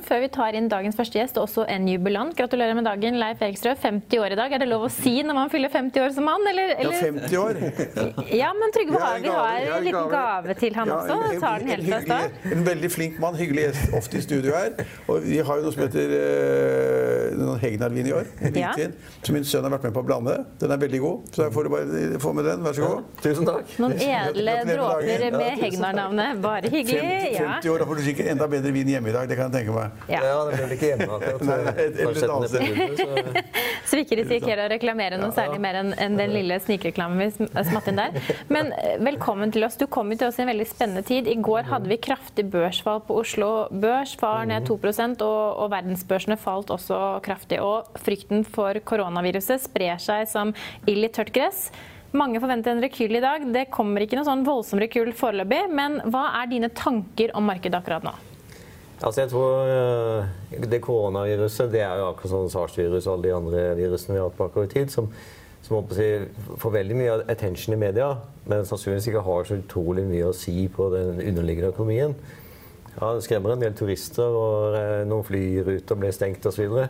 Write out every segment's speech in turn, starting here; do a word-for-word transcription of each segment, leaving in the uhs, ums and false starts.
før vi tar inn dagens første gjest, og også en jubilant. Gratulerer med dagen, Leif Ekstrø, femti år i dag. Er det lov å si når man fyller femti år som mann, eller? eller? Ja, femti år. Ja, men Trygve har, vi har ja, en liten gave til han ja, også. En, en, tar den helt fra start. En veldig flink mann, hyggelig gjest, ofte i studio her. Og vi har jo noe som heter uh, noen Hegnarvin i år, en hvitvin, ja. Som min sønn har vært med på å blande. Den er veldig god, så jeg får du bare få med den. Vær så god. Ja, tusen takk. Noen edle dråper med Hegnar-navnet. Bare hyggelig. femti, femti år, da får du sikkert enda bedre vin hjemme i dag, det kan jeg tenke meg. Ja, ja det blir vel ikke hjemme akkurat. Så vi ikke risikerer å reklamere noe særlig mer enn en den lille snikreklamen vi smatt inn der. Men velkommen til oss. Du kom til oss i en veldig spennende tid. I går hadde vi kraftig børsfall på Oslo Børs, var ned to prosent, og, og verdensbørsene falt også kraftig. Og frykten for koronaviruset sprer seg som ild i tørt gress. Mange forventer en rekyl i dag. Det kommer ikke noe sånn voldsom rekyl foreløpig, men hva er dine tanker om markedet akkurat nå? Altså jeg tror det koronaviruset, det er jo akkurat sånn SARS-virus og alle de andre virusene vi har hatt bakover i tid, som, som si, får veldig mye attention i media, men sannsynligvis ikke har så utrolig mye å si på den underliggende økonomien. Ja, det skremmer en del turister, og noen flyruter ble stengt og så videre.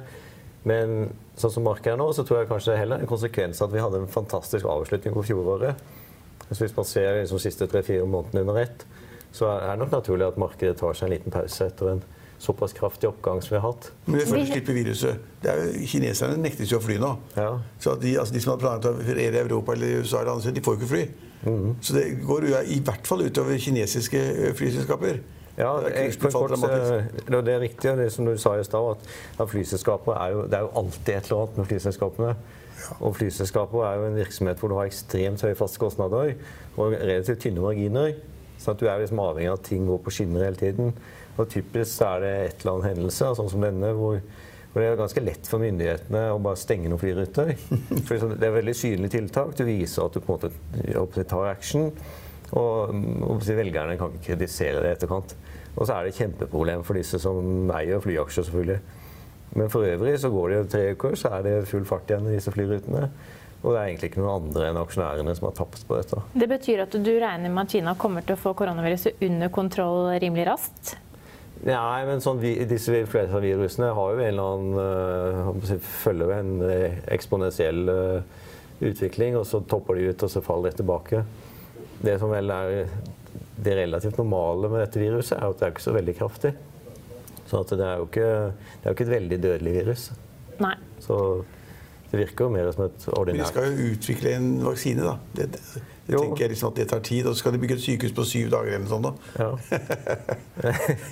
Men sånn som markedet er nå, så tror jeg kanskje det heller en konsekvens at vi hadde en fantastisk avslutning på fjoråret. Så hvis man ser de siste tre-fire månedene under ett, så er det nok naturlig at markedet tar seg en liten pause etter en såpass kraftig oppgang som vi har hatt. Men det får slippe viruset. Det er jo, kineserne nekter jo å fly nå. Ja. Så de, altså de som har planet å feriere i Europa eller U S A eller andre, de får jo ikke fly. Mm-hmm. Så det går i hvert fall utover kinesiske flyselskaper. Ja, det er, på en kort, det er riktig, det som du sa i stad, at, at flyselskaper er jo, det er jo alltid et eller annet med flyselskapene. Ja. Og flyselskaper er jo en virksomhet hvor du har ekstremt høye faste kostnader og relativt tynne marginer. Så at du er liksom avhengig av at ting går på skinner hele tiden. Og typisk er det et eller annet hendelse, sånn som denne, hvor, hvor det er ganske lett for myndighetene å bare stenge noen flyruter. For det er veldig synlig tiltak. Du viser at du på en måte tar action. Og, og velgerne kan ikke kritisere det i etterkant. Og så er det et kjempeproblem for disse som eier flyaksjer, selvfølgelig. Men for øvrig så går det jo tre uker, så er det full fart igjen i disse flyrutene. Og det er egentlig ikke noen andre enn aksjonærene som har tapt på dette. Det betyr at du regner med at Kina kommer til å få koronaviruset under kontroll rimelig raskt? Nei, men sånn, disse influensavirusene har jo en eller annen, uh, følger en eksponentiell uh, utvikling, og så topper de ut, og så faller de tilbake. Det som vel er det relativt normale med dette viruset, er at det er ikke så veldig kraftig. Så at det er jo ikke, det er jo ikke et veldig dødelig virus. Nei. Så det virker jo mer som et ordinært. Men de skal jo utvikle en vaksine, da. Det, det, det tenker jeg liksom at det tar tid, og så skal de bygge et sykehus på syv dager eller sånn da. Ja.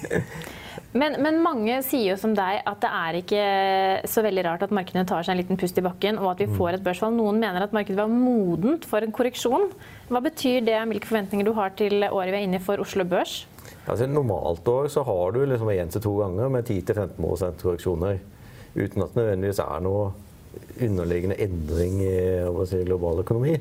men, men mange sier jo som deg at det er ikke så veldig rart at markedene tar seg en liten pust i bakken, og at vi får et børsfall. Noen mener at markedet var modent for en korreksjon. Hva betyr det? Hvilke forventninger du har til året vi er inne for Oslo Børs? Altså, I et normalt år så har du liksom en til to ganger med ti til femten prosent korreksjoner, uten at det nødvendigvis er noe underliggende endring i si, global økonomi.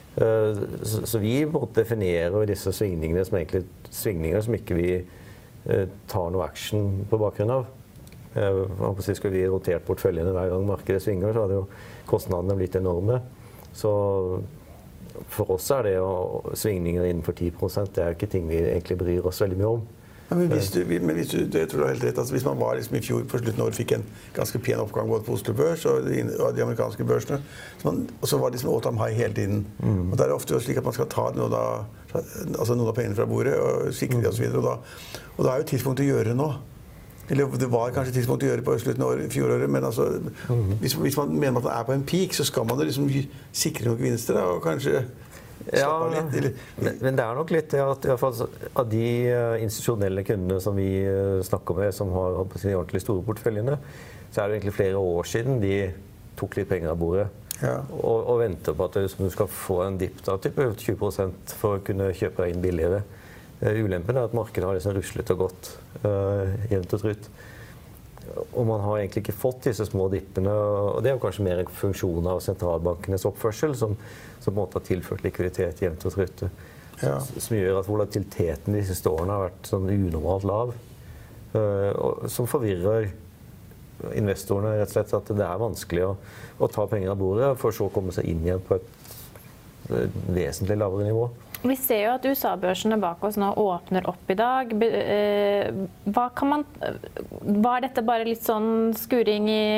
Så, så vi måtte definere disse svingningene som egentlig svingninger som ikke vi eh, tar noe action på bakgrunn av. Eh, skulle vi rotert portføljene hver gang markedet svinger, så hadde jo kostnadene blitt enorme. Så for oss er det jo svingninger innenfor ti prosent, det er ikke ting vi egentlig bryr oss veldig mye om. Ja, men hvis du, men hvis du, det tror jeg helt rett, altså hvis man var liksom i fjor på slutten av året fikk en ganske pen oppgang både på Oslo Børs og de, og de amerikanske børsene, så man, og så var det liksom all time high hele tiden. Mm. Og da er det ofte slik at man skal ta noe, da, altså noen av pengene fra bordet og sikre det og så videre, og da, og da er jo tidspunktet å gjøre nå. Eller det var kanskje tidspunkt å gjøre på slutten av året, fjoråret, men altså, mm. hvis, hvis man mener at man er på en peak, så skal man liksom sikre noen gevinster da, og kanskje ja, litt, men, men det er nok litt at i hvert fall, av de institusjonelle kundene som vi snakker med, som har de ordentlig store porteføljene, så er det egentlig flere år siden de tok litt penger av bordet. Ja. Og, og venter på at du skal få en dipp da, type tjue prosent for å kunne kjøpe deg inn billigere. Ulempen er at markedet har liksom ruslet og gått uh, jevnt og trutt. Og man har egentlig ikke fått disse små dippene, og det er jo kanskje mer en funksjon av sentralbankenes oppførsel, som, som på en måte har tilført likviditet jevnt og trutt. Ja. Som gjør at volatiliteten de siste årene har vært sånn unormalt lav, uh, og, som forvirrer investorene rett og slett, at det er vanskelig å, å ta penger av bordet, for så å komme seg inn igjen på et, et vesentlig lavere nivå. Vi ser jo at U S A-børsene bak oss nå åpner opp i dag. Hva kan man, var dette bare litt sånn skuring i...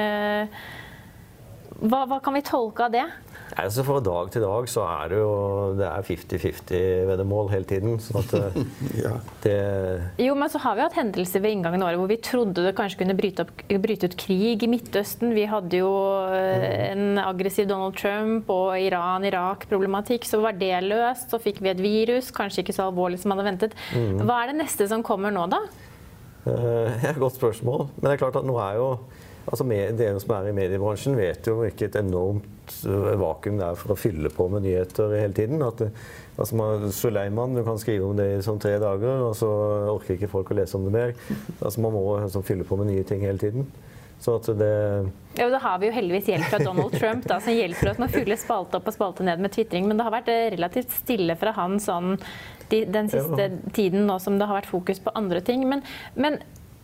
Hva, hva kan vi tolke av det? Altså fra dag til dag så er det jo det er femti femti veddemål hele tiden. Sånn at ja. det... Jo, men så har vi hatt hendelser ved inngangen av året hvor vi trodde det kanskje kunne bryte, opp, bryte ut krig i Midtøsten. Vi hadde jo en aggressiv Donald Trump og Iran-Irak-problematikk. Så var det løst, så fikk vi et virus, kanskje ikke så alvorlig som man hadde ventet. Mm. Hva er det neste som kommer nå da? Uh, ja, godt spørsmål. Men det er klart at nå er jo Altså, dere som er i mediebransjen vet jo ikke et enormt vakuum det er for å fylle på med nyheter hele tiden. At, altså, man, Suleiman, du kan skrive om det i sånn tre dager, og så orker ikke folk å lese om det mer. Altså, man må altså, fylle på med nye ting hele tiden. Så at det... Ja, da har vi jo heldigvis hjelp fra Donald Trump, da, som hjelper oss med å fylle spalte opp og spalte ned med twittering. Men det har vært relativt stille fra han sånn, de, den siste ja. tiden nå som det har vært fokus på andre ting. Men... men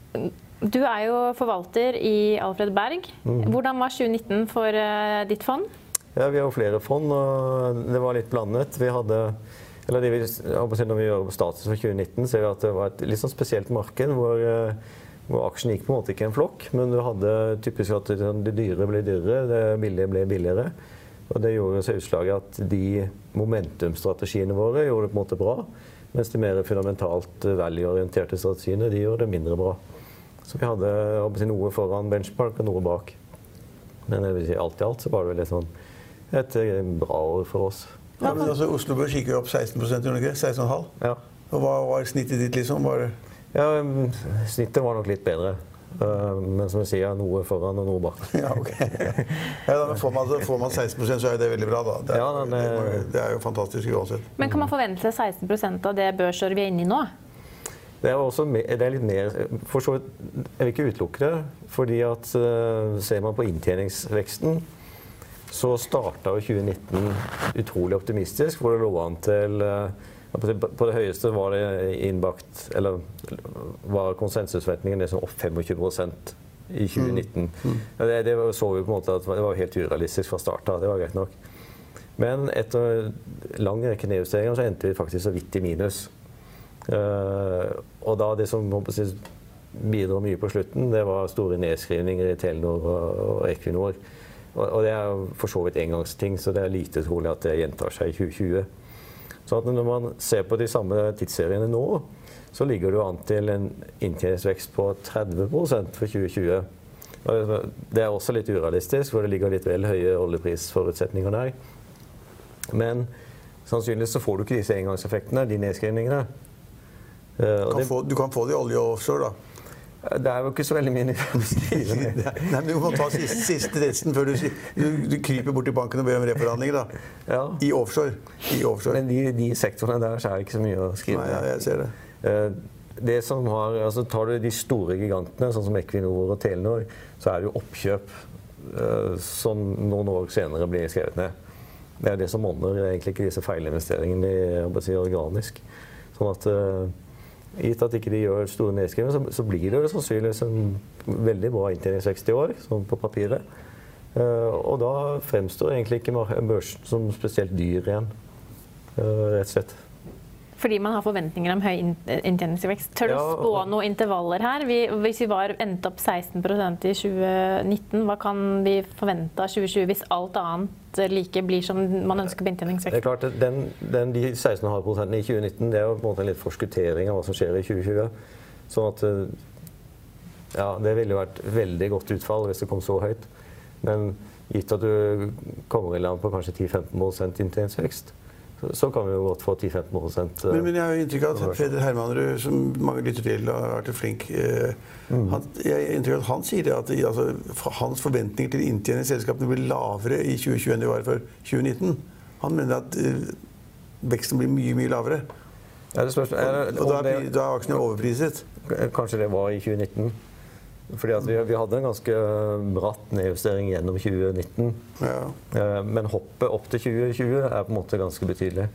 du er jo forvalter i Alfred Berg. Hvordan var tjue nitten for uh, ditt fond? Ja, vi har jo flere fond, og det var litt blandet. Vi hadde, eller det vi, når vi gjør status for tjue nitten, ser vi at det var et litt sånn spesielt marked, hvor, hvor aksjen gikk på en måte ikke en flokk, men du hadde typisk at det dyre ble dyrere, det billige ble billigere. Og det gjorde seg utslaget at de momentumstrategiene våre gjorde det på en måte bra, mens de mer fundamentalt value-orienterte strategiene, de gjorde det mindre bra. Så vi hadde si, noe foran benchmark og noe bak. Men jeg vil si, alt i alt så var det litt sånn et bra år for oss. Ja, men altså, Oslo Børs gikk jo opp seksten prosent, seksten komma fem? Ja. Og hva var snittet ditt liksom? Var det? Ja, snittet var nok litt bedre. Men som jeg sier, noe foran og noe bak. Ja, ok. Ja, da, får, man, får man seksten prosent så er det veldig bra da. Det er, ja, den, det, det er jo fantastisk uansett. Men kan man forvente seg seksten prosent av det børsåret vi er inne i nå? Det er, også, det er litt mer, for så vidt, jeg vil ikke utelukke det, fordi at uh, ser man på inntjeningsveksten, så startet jo tjue nitten utrolig optimistisk, hvor det lå an til, uh, på det høyeste var det innbakt, eller var konsensusforventningen liksom opp tjuefem prosent i tjue nitten. Mm. Mm. Det, det så vi på en måte at det var helt urealistisk fra starten, det var greit nok. Men etter lang rekke nedjusteringer så endte vi faktisk så vidt i minus. Uh, og da det som si, bidrar mye på slutten, det var store nedskrivninger i Telenor og, og Equinor. Og, og det er for så vidt engangsting, så det er lite trolig at det gjentar seg i tjue tjue. Så at når man ser på de samme tidsseriene nå, så ligger det jo an til en inntjeningsvekst på tretti prosent for tjue tjue. Og det er også litt urealistisk, for det ligger litt vel høye oljeprisforutsetninger der. Men sannsynligvis så får du ikke disse engangseffektene, de nedskrivningene. Uh, kan det, få, du kan få det i olje og offshore, da? Det er jo ikke så veldig mye å beskrive. Nei, men du må ta siste, siste testen før du, du, du kryper bort til banken og ber om reforhandlinger, da. Ja. I offshore. I offshore. Men de, de sektorene der så er det ikke så mye å skrive. Nei, ja, jeg ser det. Uh, det som har, altså tar du de store gigantene, sånn som Equinor og Telenor, så er det jo oppkjøp uh, som noen år senere blir skrevet ned. Det er det som monner egentlig ikke disse feilinvesteringene i, si, organisk. Sånn at uh, gitt at ikke de gjør store nedskrivninger, så, så blir det jo sannsynligvis en veldig bra inntjeningsvekst i år, sånn på papiret. Uh, og da fremstår egentlig ikke børsen som spesielt dyr igjen, uh, rett og slett. Fordi man har forventninger om høy inntjeningsvekst. Tør du ja, spå noen intervaller her? Vi, hvis vi var endt opp seksten prosent i tjue nitten, hva kan vi forvente av tjue tjue hvis alt annet like blir som man ønsker på inntjeningsvekst? Det er klart, den, den, de seksten komma fem prosent i tjue nitten, det er jo på en måte en litt forskuttering av hva som skjer i tjue tjue. Sånn at ja, det ville jo vært veldig godt utfall hvis det kom så høyt. Men gitt at du kommer i land på kanskje ti til femten prosent inntjeningsvekst, så kan vi jo godt få ti til femten prosent. Men, men jeg har jo inntrykk av at Peder Hermanrud, som mange lytter til, har vært flink. Eh, mm. han, jeg har inntrykk av at han sier det at altså, hans forventninger til inntjening i selskapene blir lavere i tjue tjue enn de var for tjue nitten. Han mener at eh, veksten blir mye, mye lavere. Ja, det spørs, er det, og da er, da er aksjene overpriset. Kanskje det var i tjue nitten. Fordi at vi, vi hadde en ganske bratt nedjustering gjennom tjue nitten. Ja. Men hoppet opp til tjue tjue er på en måte ganske betydelig.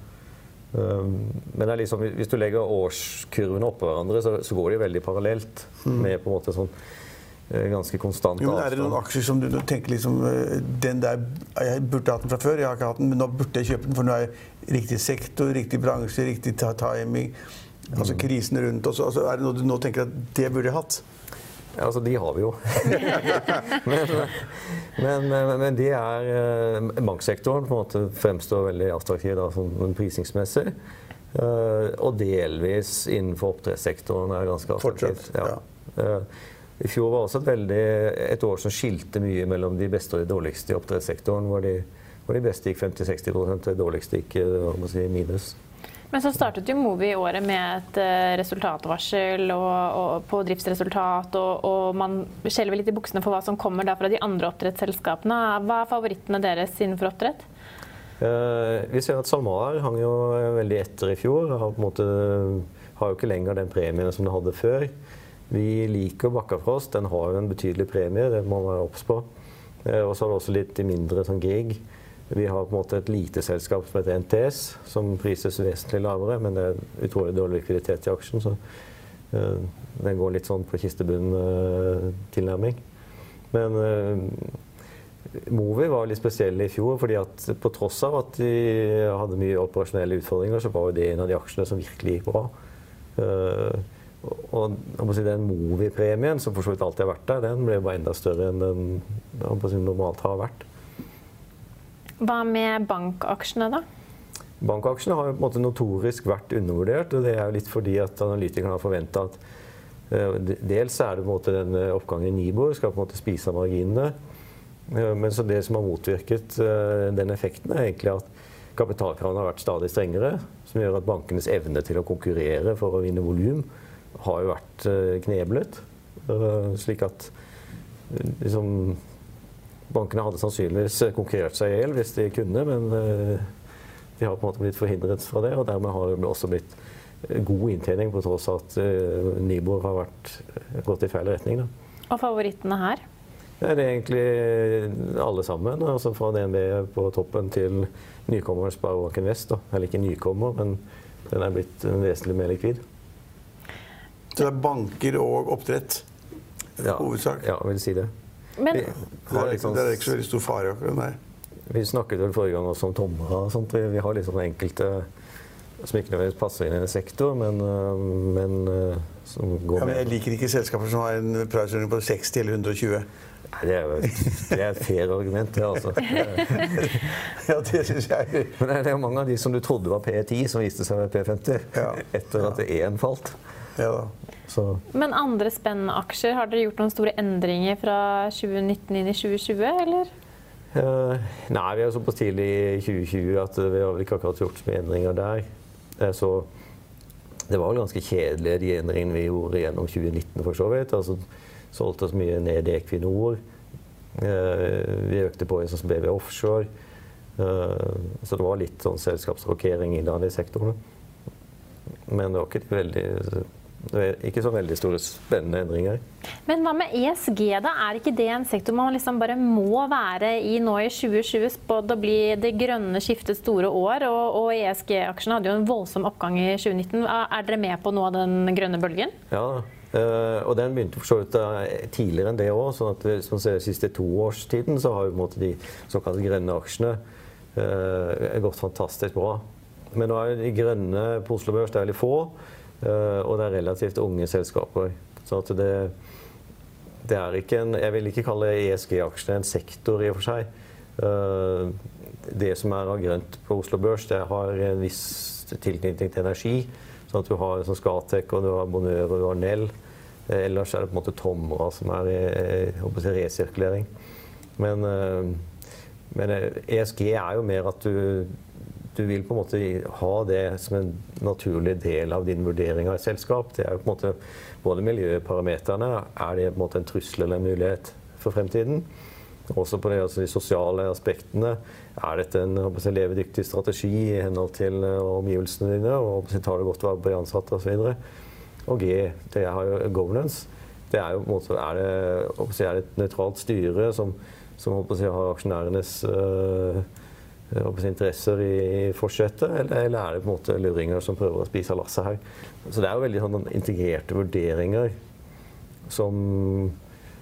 Men det er liksom, hvis du legger årskurvene oppå hverandre, så, så går de veldig parallelt. Mm. Med på en måte sånn ganske konstant jo, men avstand. Er det noen aksjer som du, du tenker liksom, den der, jeg burde hatt den fra før, jeg har ikke hatt den, men nå burde jeg kjøpe den, for nå er jeg riktig sektor, riktig bransje, riktig timing, altså krisen rundt oss. Altså, er det noe du nå tenker at det burde jeg hatt? Ja, altså, de har vi jo. men, men, men de er, banksektoren på en måte fremstår veldig attraktiv da, sånn prisingsmessig. Uh, og delvis innenfor oppdrettssektoren er ganske attraktivt. Ja. Uh, I fjor var også et, veldig, et år som skilte mye mellom de beste og de dårligste i oppdrettssektoren, hvor de, hvor de beste gikk femti til seksti prosent, og de dårligste gikk må si, minus. Men så startet jo Movi i året med et resultatvarsel og, og på driftsresultat, og, og man skjelver litt i buksene for hva som kommer da fra de andre oppdrettsselskapene. Hva er favorittene deres innenfor oppdrett? Uh, vi ser at SalMar hang jo veldig etter i fjor, har, på en måte, har jo ikke lenger den premien som det hadde før. Vi liker Bakkafrost, den har jo en betydelig premie, det må man være obs på. Uh, og så har vi også litt mindre sånn gig. Vi har på en måte et lite selskap som heter N T S, som prises vesentlig lavere, men det er utrolig dårlig likviditet i aksjen, så uh, den går litt sånn på kistebunn-tilnærming. Uh, men uh, Movi var litt spesiell i fjor, fordi at på tross av at de hadde mye operasjonelle utfordringer, så var det en av de aksjene som virkelig gikk bra. Uh, og jeg må si, den Movi-premien, som for så vidt alltid har vært der, den ble bare enda større enn den jeg må si, normalt har vært. Hva med bankaksjene da? Bankaksjene har jo på en måte notorisk vært undervurdert, og det er jo litt fordi at analytikerne har forventet at uh, dels er det på en måte den oppgangen i Nibor skal på en måte spise av marginene. Men så det som har motvirket uh, den effekten er egentlig at kapitalkravene har vært stadig strengere, som gjør at bankenes evne til å konkurrere for å vinne volum har jo vært uh, kneblet. Uh, slik at liksom, bankene hadde sannsynligvis konkurrert seg i hjel hvis de kunne, men uh, de har på en måte blitt forhindret fra det, og dermed har det også blitt god inntjening på tross av at uh, Nibor har vært, gått i feil retning. Da. Og favorittene her? Det er egentlig alle sammen, altså fra D N B på toppen til nykommer Sparebanken Vest. Da. Eller ikke nykommer, men den er blitt vesentlig mer likvid. Så det er banker og oppdrett? Ja, hovedsak? Ja, jeg vil si det. Men, det, er, sånn, det er ikke så veldig stor fare akkurat der. Vi snakket vel forrige gang også om tommere og sånt. Vi har liksom enkelte som ikke nødvendigvis passer inn i en sektor, men, men som går ja, men med. Jeg liker ikke selskaper som har en price-running på seksti eller hundre og tjue. Nei, det er jo det er et fair argument, det altså. Ja, det synes jeg. Men det er jo mange av de som du trodde var P ti, som viste seg å være P femti, ja. Etter at én falt. Ja da. Så. Men andre spennende aksjer, har dere gjort noen store endringer fra tjue nitten inn i tjue tjue, eller? Uh, nei, vi er såpass tidlig i tjue tjue at vi har vel ikke akkurat gjort så mye endringer der. Uh, så det var vel ganske kjedelige de endringene vi gjorde gjennom tjue nitten for så vidt. Altså, solgte oss mye ned i Equinor. Uh, vi økte på i sånn som B W Offshore. Uh, så det var litt sånn selskapsrokering i de sektorene. Men det var ikke veldig, det er ikke så veldig store spennende endringer. Men hva med E S G da? Er ikke det en sektor man liksom bare må være i nå i tjue tjue? Spådd å bli det grønne skiftet store år, og, og E S G-aksjene hadde jo en voldsom oppgang i tjue nitten. Er dere med på noe av den grønne bølgen? Ja, Uh, og den begynte for så vidt uh, tidligere enn det også, sånn at hvis man ser de siste to årstiden, så har jo på en måte de såkalte grønne aksjene uh, gått fantastisk bra. Men nå er de grønne på Oslo Børs, det er veldig få, uh, og det er relativt unge selskaper. Så at det, det er ikke en, jeg vil ikke kalle E S G-aksjene en sektor i og for seg. Uh, det som er av grønt på Oslo Børs, det har en viss tilknytning til energi. Sånn at du har sånn Scatec, og du har Bonheur, og du har Nell. Eh, ellers er det på en måte Tomra som er i si, resirkulering. Men, eh, men E S G er jo mer at du, du vil på en måte ha det som en naturlig del av din vurdering av et selskap. Det er jo på en måte både miljøparameterne, er det på en måte en trussel eller en mulighet for fremtiden? Også på det, altså de sosiale aspektene. Er dette en si, levedyktig strategi i henhold til omgivelsene dine, og tar det godt vare på de ansatte og så videre. Og G, det har jo governance. Det er jo på en måte, er det, si, er det et nøytralt styre som, som si, har aksjonærenes øh, si, interesser i, i forsettet, eller, eller er det på en måte luringer som prøver å spise lasset her? Så det er jo veldig sånn integrerte vurderinger som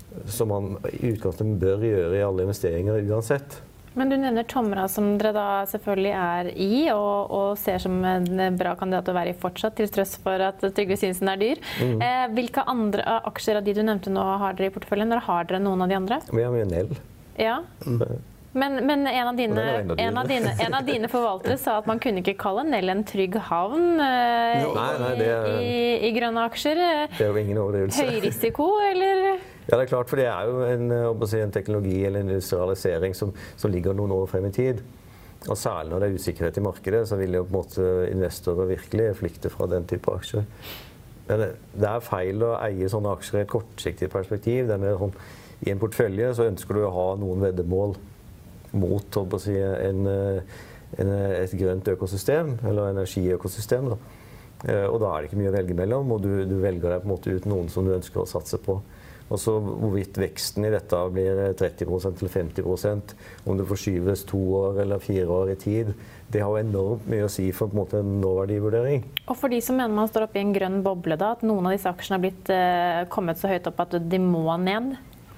som man i utgangspunktet bør gjøre i alle investeringer uansett. Men du nevner Tomra, som dere da selvfølgelig er i, og, og ser som en bra kandidat å være i fortsatt, til tross for at Trygve Synsson er dyr. Mm. Eh, hvilke andre aksjer av de du nevnte nå har dere i porteføljen? Eller har dere noen av de andre? Vi har mye Nell. Ja. Mm. Men, men en, av dine, en, av dine, en av dine forvaltere sa at man kunne ikke kalle Nell en trygg havn eh, no. nei, nei, det er, i, i grønne aksjer. Det er jo ingen overdrivelse. Høy risiko, eller? Ja, det er klart, for det er jo en, en teknologi eller en industrialisering som, som ligger noen år frem i tid. Og særlig når det er usikkerhet i markedet, så vil jo på en måte investorer virkelig flykte fra den type aksjer. Men det er feil å eie sånne aksjer i et kortsiktig perspektiv. Denne, I en portefølje så ønsker du å ha noen veddemål mot å si, en, en, et grønt økosystem, eller energiøkosystem. Da. Og da er det ikke mye å velge mellom, og du, du velger deg på en måte ut noen som du ønsker å satse på. Og så hvorvidt veksten i dette blir tretti prosent eller femti prosent, om det forskyves to år eller fire år i tid, det har jo enormt mye å si for på en måte en nåverdivurdering. Og for de som mener man står oppe i en grønn boble da, at noen av disse aksjene har blitt, uh, kommet så høyt opp at de må ned,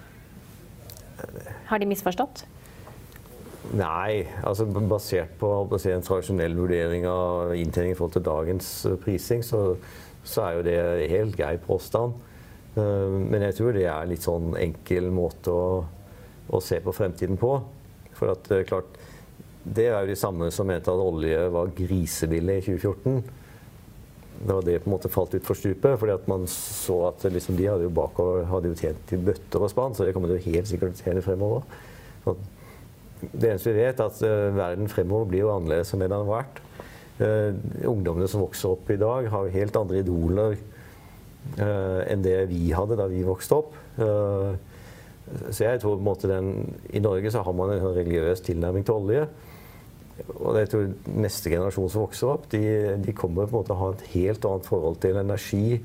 har de misforstått? Nei, altså basert på si, en tradisjonell vurdering av inntjening i forhold til dagens prising, så, så er jo det helt grei påstand. Men jeg tror det er litt sånn enkel måte å, å se på fremtiden på. For at klart, det er jo de samme som mente at olje var grisebillig i tjue fjorten. Da det på en måte falt ut for stupet, fordi at man så at liksom, de hadde jo bakover hadde jo tjent til bøtter og spann, så det kommer de helt sikkert til å tjene fremover. Så det eneste vi vet er at uh, verden fremover blir jo annerledes enn det den har vært. Uh, ungdommene som vokser opp i dag har jo helt andre idoler Uh, enn det vi hadde da vi vokste opp. Uh, så jeg tror på en måte den, i Norge så har man en religiøs tilnærming til olje. Og jeg tror neste generasjon som vokser opp, de, de kommer på en måte å ha et helt annet forhold til energi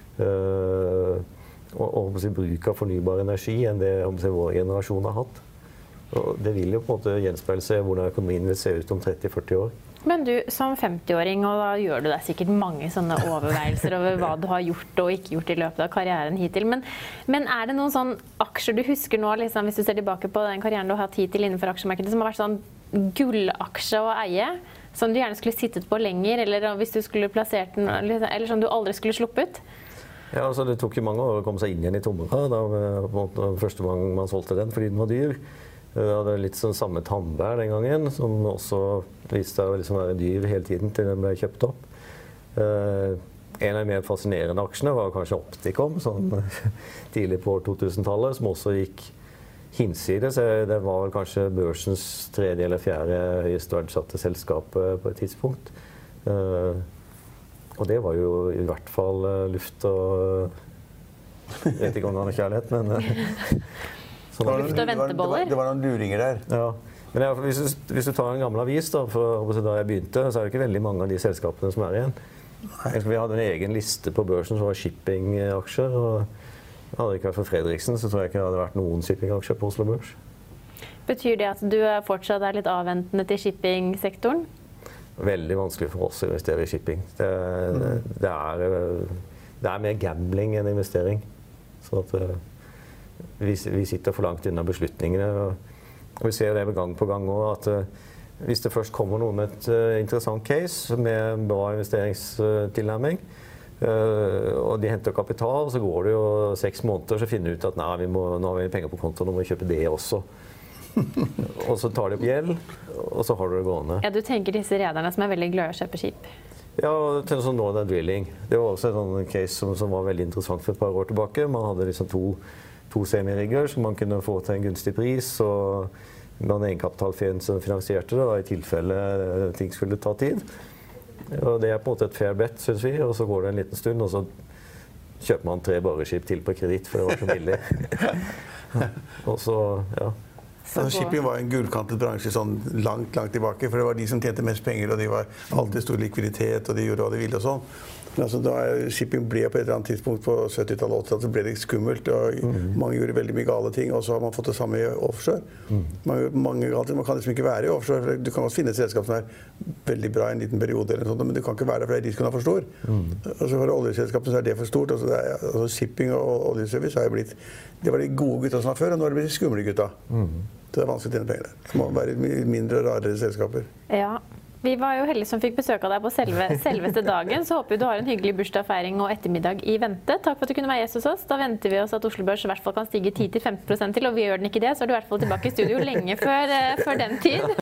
uh, og, og si, bruk av fornybar energi enn det si, vår generasjon har hatt. Og det vil jo på en måte gjenspeile seg hvordan økonomien vil se ut om tretti til førti år. Men du, som femti-åring, og da gjør du deg sikkert mange sånne overveielser over hva du har gjort og ikke gjort i løpet av karrieren hittil. Men, men er det noen sånne aksjer du husker nå, liksom, hvis du ser tilbake på den karrieren du har hatt hittil innenfor aksjemarkedet, som har vært sånn gullaksje å eie, som du gjerne skulle sittet på lenger, eller hvis du skulle plassert den, eller som du aldri skulle sluppet? Ja, altså det tok jo mange år å komme seg inn igjen i Tomra, da var første gang man solgte den fordi den var dyr. Det hadde litt sånn samme Tandberg den gangen, som også viste seg å liksom være dyr hele tiden til den ble kjøpt opp. Uh, en av de mer fascinerende aksjene var kanskje Opticom, sånn tidlig på to tusen-tallet, som også gikk hinsides. Det var vel kanskje børsens tredje eller fjerde høyest verdsatte selskap på et tidspunkt. Uh, og det var jo i hvert fall uh, luft og jeg vet ikke om det var kjærlighet, men uh, Sånn, luft og venteboller. Det var, det var noen luringer der. Ja. Men jeg, hvis, du, hvis du tar en gammel avis, da, for da jeg begynte, så er det ikke veldig mange av de selskapene som er igjen. Vi hadde en egen liste på børsen som var shippingaksjer. Og hadde det ikke vært for Fredriksen, så tror jeg ikke det hadde vært noen shippingaksjer på Oslo Børs. Betyr det at du fortsatt er litt avventende til shippingsektoren? Veldig vanskelig for oss å investere i shipping. Det, mm. det, er, det er mer gambling enn investering. Så at Vi, vi sitter for langt unna beslutningene. Og vi ser det gang på gang også, at uh, hvis det først kommer noen med et uh, interessant case med en bra investeringstilnærming, uh, og de henter kapital, så går det jo seks måneder, så finner de ut at nei, vi må, nå har vi penger på konto, nå må vi kjøpe det også. Og så tar de opp gjeld, og så har du det gående. Ja, du tenker disse rederne som er veldig glade i å kjøpe skip? Ja, til sånn Northern Drilling. Det var også en sånn case som, som var veldig interessant for et par år tilbake. Man hadde liksom to to semirigger som man kunne få til en gunstig pris, og man egenkapitalfirma som finansierte det, da, i tilfelle ting skulle ta tid. Og det er på en måte et fair bet, synes vi, og så går det en liten stund, og så kjøper man tre bareskip til på kreditt, for det var så billig. Og så, ja. Så shipping var en gullkantet bransje sånn langt, langt tilbake, for det var de som tjente mest penger, og de var alltid stor likviditet, og de gjorde hva de ville og sånn. Altså, da shipping ble på et eller annet tidspunkt på syttitallet og åttitallet, så ble det skummelt. Og mm. mange gjorde veldig mye gale ting, og så har man fått det samme i offshore. Mm. Mange, mange gale ting. Man kan liksom ikke være i offshore. Du kan også finne et selskap som er veldig bra i en liten periode, eller sånt, men du kan ikke være der fordi risikoen er for stor. Mm. Og så for oljeselskapene så er det for stort. Altså, det er, altså, shipping og oljeservice har jo blitt, det var de gode gutta som var før, og nå er det blitt de skumle gutta. Mm. Så det er vanskelig å tjene penger der. Det må være mindre og rarere selskaper. Ja. Vi var jo heldige som fikk besøk av deg på selve, selveste dagen, så håper vi du har en hyggelig bursdagsfeiring og ettermiddag i vente. Takk for at du kunne være gjest hos oss. Da venter vi oss at Oslo Børs i hvert fall kan stige ti til femten prosent til, og vi gjør den ikke det, så er du i hvert fall tilbake i studio lenge før, før den tid.